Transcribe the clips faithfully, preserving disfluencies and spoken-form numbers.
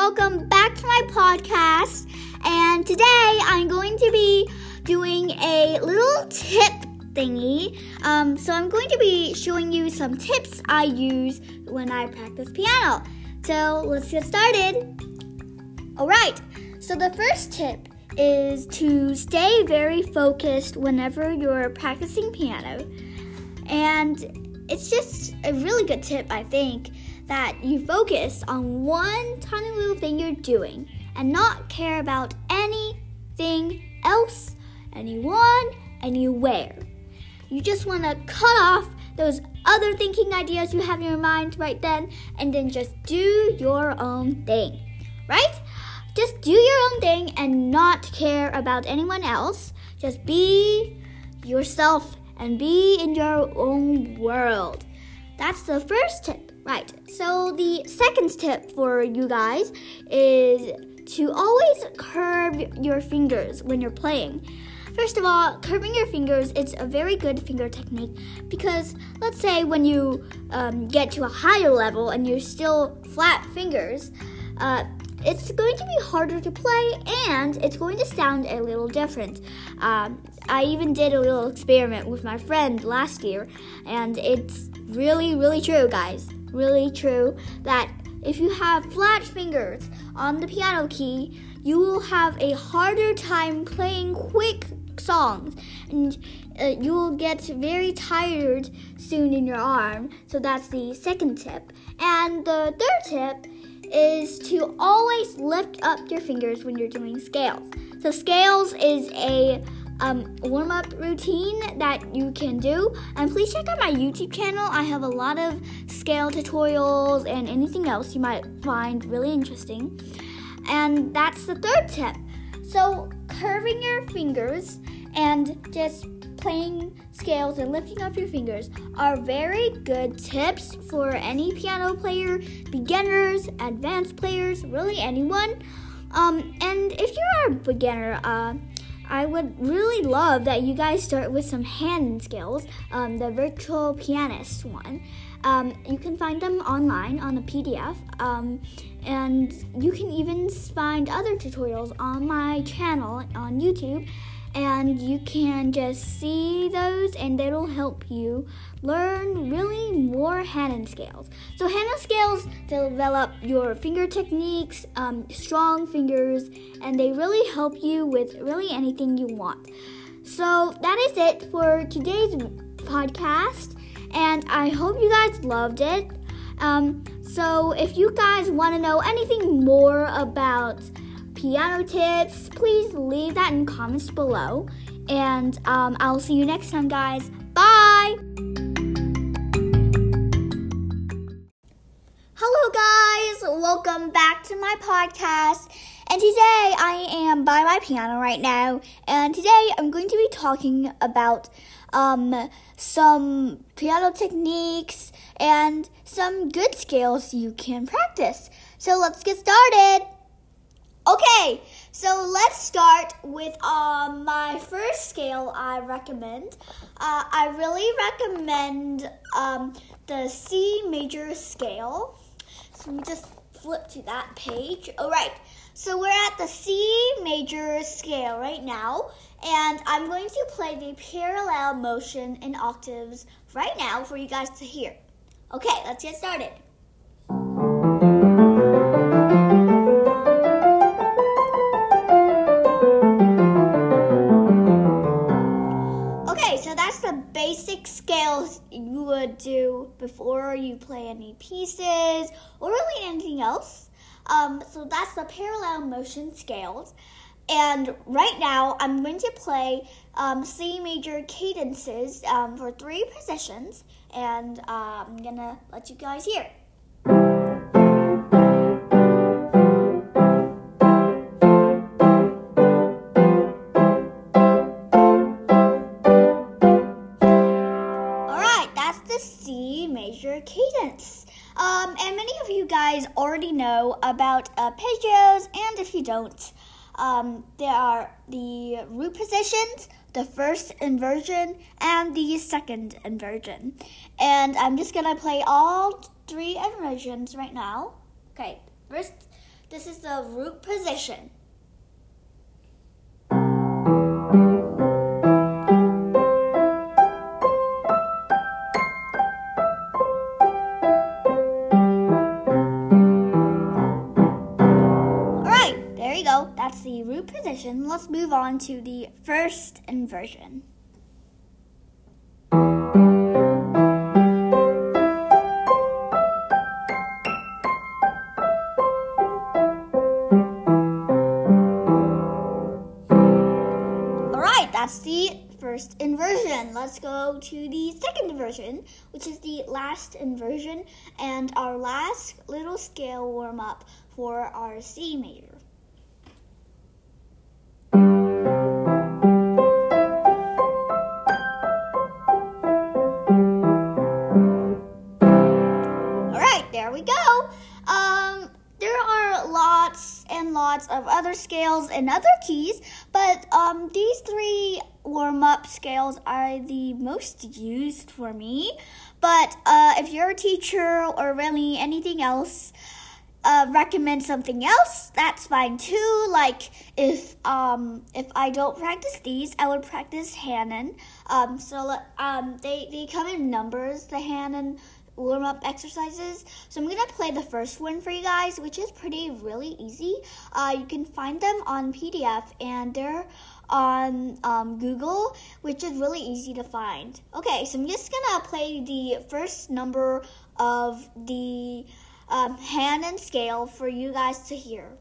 welcome back to my podcast. And today I'm going to be doing a little tip thingy. Um, so I'm going to be showing you some tips I use when I practice piano. So let's get started. Alright, so the first tip is to stay very focused whenever you're practicing piano. And it's just a really good tip, I think, that you focus on one tiny little thing you're doing and not care about anything else, anyone, anywhere. You just want to cut off those other thinking ideas you have in your mind right then and then just do your own thing, right? Just do your own thing and not care about anyone else. Just be yourself and be in your own world. That's the first tip, right? So the second tip for you guys is to always curve your fingers when you're playing. First of all, curving your fingers is a very good finger technique because let's say when you um, get to a higher level and you're still flat fingers, uh, it's going to be harder to play and it's going to sound a little different. Um, I even did a little experiment with my friend last year, and it's really, really true, guys. Really true that if you have flat fingers on the piano key, you will have a harder time playing quick songs, and uh, you will get very tired soon in your arm. So that's the second tip. And the third tip is to always lift up your fingers when you're doing scales. So scales is a um, warm-up routine that you can do. And please check out my YouTube channel. I have a lot of scale tutorials and anything else you might find really interesting. And that's the third tip. So curving your fingers and just playing scales and lifting up your fingers are very good tips for any piano player, beginners, advanced players, really anyone. Um, and if you're a beginner, uh, I would really love that you guys start with some hand scales, um, the Virtual Pianist one. Um, you can find them online on a P D F, um, and you can even find other tutorials on my channel on YouTube. And you can just see those and it'll help you learn really more hand scales. So hand scales develop your finger techniques, um, strong fingers, and they really help you with really anything you want. So that is it for today's podcast, and I hope you guys loved it. Um, so if you guys want to know anything more about piano tips, please leave that in comments below. And um, I'll see you next time, guys. Bye! Hello, guys. Welcome back to my podcast. And today I am by my piano right now. And today I'm going to be talking about um, some piano techniques and some good scales you can practice. So let's get started. Okay, so let's start with um, my first scale I recommend. Uh, I really recommend um, the C major scale. So let me just flip to that page. All right, so we're at the C major scale right now, and I'm going to play the parallel motion in octaves right now for you guys to hear. Okay, let's get started. Basic scales you would do before you play any pieces or really anything else. Um, so that's the parallel motion scales. And right now I'm going to play um, C major cadences um, for three positions, and uh, I'm going to let you guys hear. Cadence. Um, and many of you guys already know about arpeggios, and if you don't, um, there are the root positions, the first inversion, and the second inversion. And I'm just going to play all three inversions right now. Okay, first This is the root position. Alright, there you go. That's the root position. Let's move on to the first inversion. That's the first inversion. Let's go to the second inversion, which is the last inversion and our last little scale warm up for our C major. All right, there we go. Um, there are lots and lots of other scales and other keys, but um, these three warm-up scales are the most used for me. But uh, if you're a teacher or really anything else, uh, recommend something else, that's fine too. Like if um, if I don't practice these, I would practice Hanon. Um, so um, they, they come in numbers, the Hanon warm-up exercises. So I'm gonna play the first one for you guys, which is pretty really easy. Uh, you can find them on P D F and they're on um, Google, which is really easy to find. Okay, so I'm just gonna play the first number of the um, Hanon scale for you guys to hear.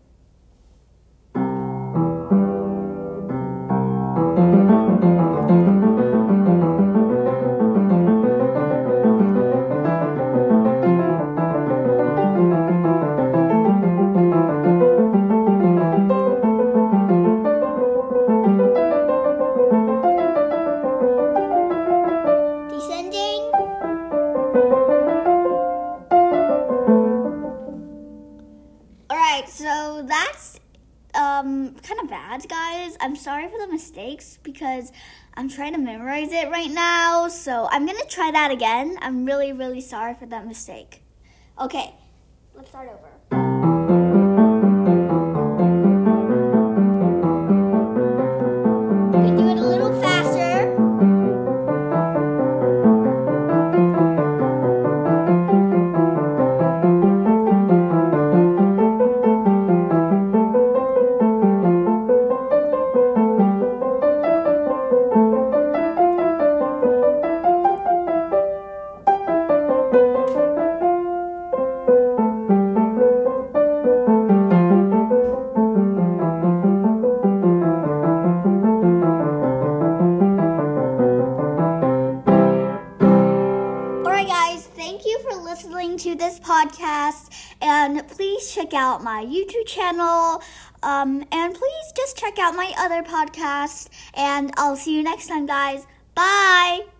So that's um, kind of bad, guys. I'm sorry for the mistakes because I'm trying to memorize it right now. So I'm going to try that again. I'm really, really sorry for that mistake. Okay, let's start over. You can do it a little faster. Listening to this podcast, and please check out my YouTube channel, um, and please just check out my other podcasts, and I'll see you next time, guys. Bye!